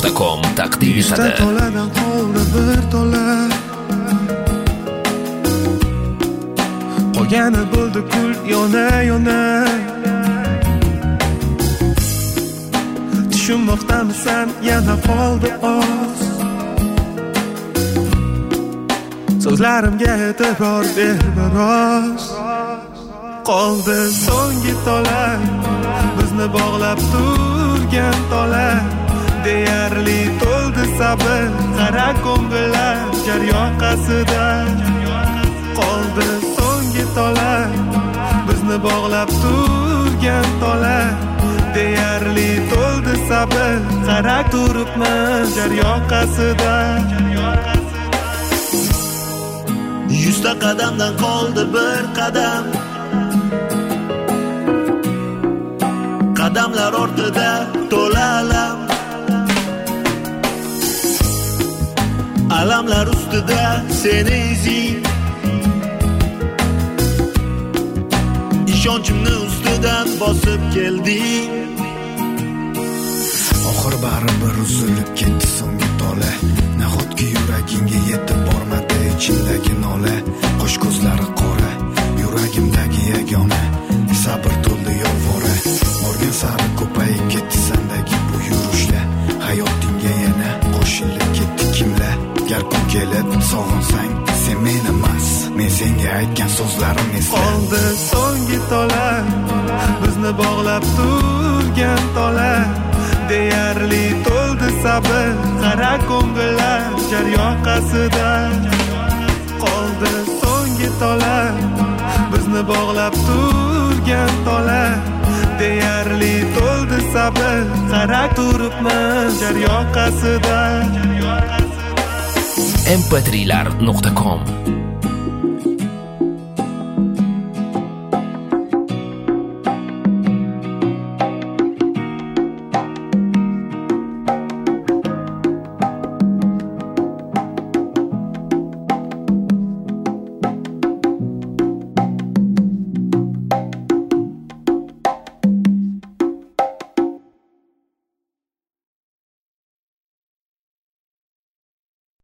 mp3.com taqdim etadi. Toladan qoldi bir tola, qolgani bo'ldi kul yona tushunmoqdamisan yana qoldi oz. So'zlarimga e'tibor ber biroz. Qoldi so'nggi tola, bizni bog'lab turgan tola. Deyarli to'ldi sabr, qara ko'ngillar jar yoqasida. Qoldi so'nggi tola, bizni bog'lab turgan tola. Deyarli to'ldi sabr, qara turibman jar yoqasida. 100 qadamdan qoldi bir qadam, qadamlar ortida to'la alam, alamlar ustida seni izing, ishonchimni ustidan bosib kelding. Oxir baribir uzilib ketdi so'nggi tola, nahotki yuragingga yetib bormadi ichimdagi nola. Qo'sh ko'zlari qora, yuragimdagi yagona, sabr to'ldi yolvora. Morgan sari ko'payib ketdi sendagi bu yurishlar, hayotingga yana qo'shilib ketdi kimlar. Gar kun kelib sog'insang sen men emas, men senga aytgan so'zlarim esla. Qoldi so'nggi tola, bizni bog'lab turgan tola. Deyarli to'ldi sabr, qara ko'ngillar jar yoqasida. Qoldi so'nggi tola, bizni bog'lab turgan tola. Deyarli to'ldi sabr, qara turibman jar yoqasida. mp3.com